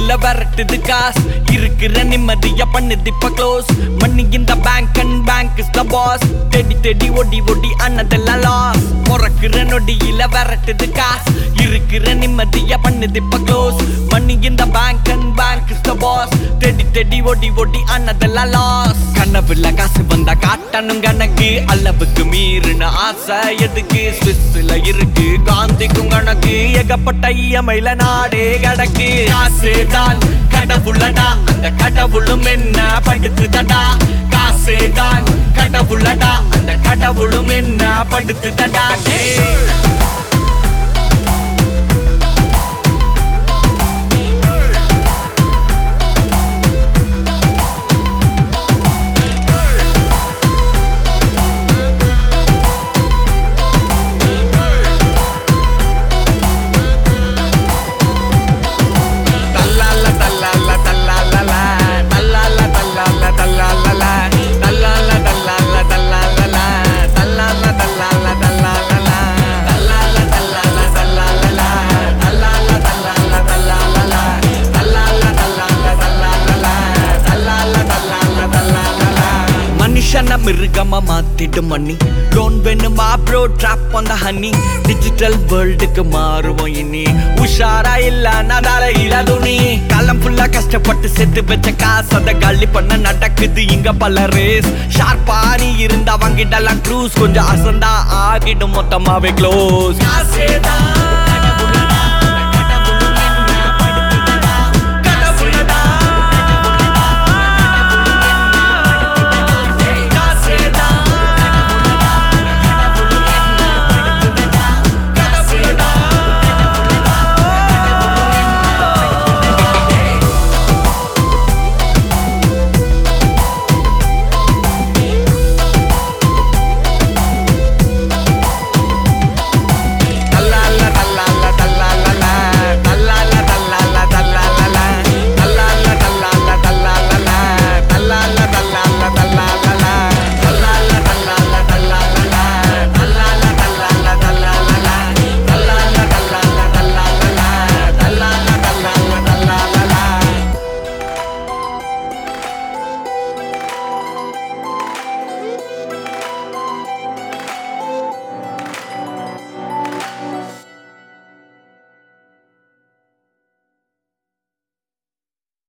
நொடியில விரட்டுது காசு இருக்கிற நிம்மதியா பண்ணுது இப்ப க்ளோஸ் மணி இந்த bank and bank is the boss தேடி தேடி ஒடி ஒடி அண்ணதெல்லாம் லாஸ் பிறக்கிற நொடியில விரட்டுது காசு இருக்கிற நிம்மதியா பண்ணுது இப்ப க்ளோஸ் மணி இந்த bank and bank is the boss தேடி தேடி ஒடி ஒடி அண்ணதெல்லாம் லாஸ் கனவுல காசு வந்தா காட்டணும் கணக்கு அளவுக்கு மீறின ஆசை எதுக்கு ஸ்விஸ்ல இருக்கு காந்திக்கும் கணக்கு ஏகப்பட்ட இயமையில நாடே கடக்கு காசுதான் கடவுளடா அந்த கடவுளும் என்ன படுத்துதடா காசுதான் கடவுளடா அந்த கடவுளும் என்ன படுத்துதடா மிருகமா மாத்திட்டு மண்ணி லோன் வேணுமா bro drop on the honey digital வேர்ல்டுக்கு மாறுவோம் இனி உஷாரா இல்ல நடாலையில துணி காலம் ஃபுல்லா கஷ்டப்பட்டு செத்து வச்ச காசு அத காலி பண்ண நடக்குது இங்க பல ரேஸ் ஷார்ப்பா நீ இருந்தா வாங்கிடலாம் க்ரூஸ் கொஞ்சம் அசந்தா ஆகிடும் மொத்தமாவே க்ளோஸ்